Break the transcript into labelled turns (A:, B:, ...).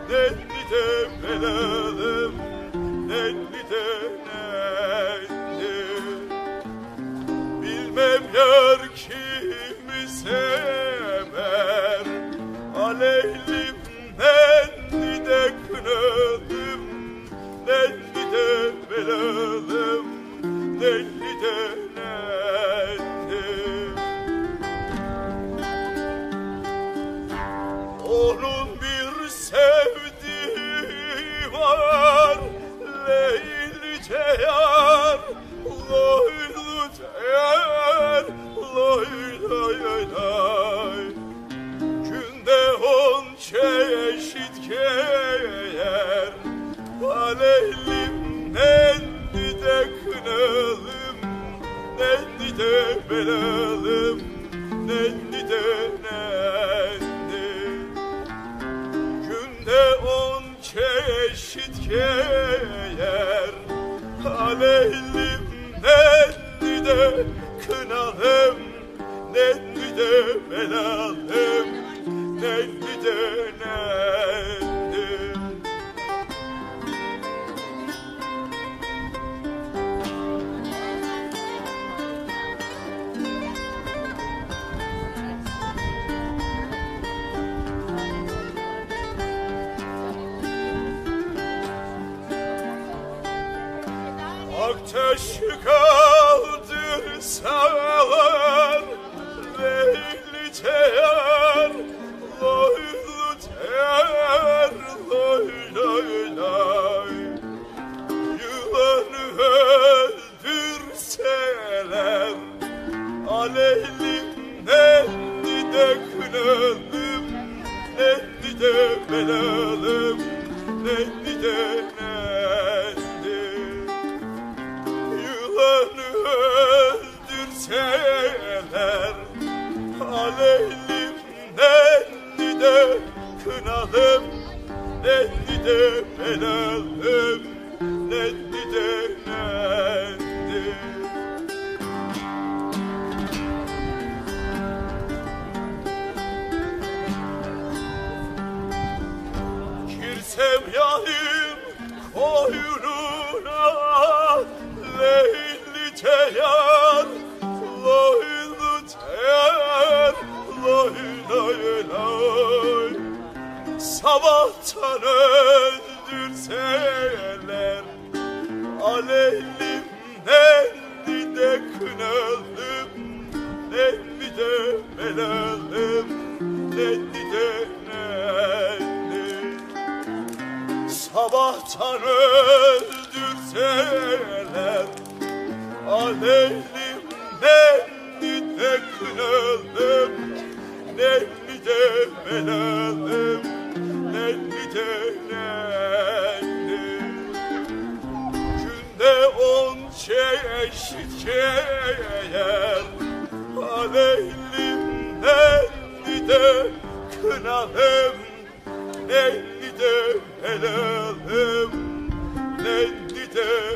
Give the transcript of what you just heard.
A: nenni de belalım, nenni de nenni. Bilmem yar kimi sever, aleylim nenni de kınalım, nenni de belalım, nenni de nenni. Onun bir sevdiği var, Leylice yar, Leylice yar, Leylice. Günde 10 çeşit yer, aleylim nenni de kınalım, nenni de belalım, nenni de nenni. Günde 10 çeşit yer, aleylim nenni de kınalım, nenni de belalım, nenni de nenni. Aktaşı kaldırsalar, Leylice yar, Leylice yar, Leylice. Yılanı öldürseler, aleylim nenni de kınalım, nenni de belalım, nenni de nenni. Yılanı öldürseler, aleylim nenni de kınalım, nenni de belalım, nenni de nenni. Girsem yarim koynuna, Leylice yar, Leylice yar, Leylice. Sabahtan öldürseler, aleylim nenni de kınalım, nenni de belalım, nenni de nenni. Sabahtan öldürseler, aleylim nenni de kınalım, nenni de belalım, nenni de nenni. Günde 10 çeşit yer, aleylim nenni de kınalım, nenni de belalım, nenni de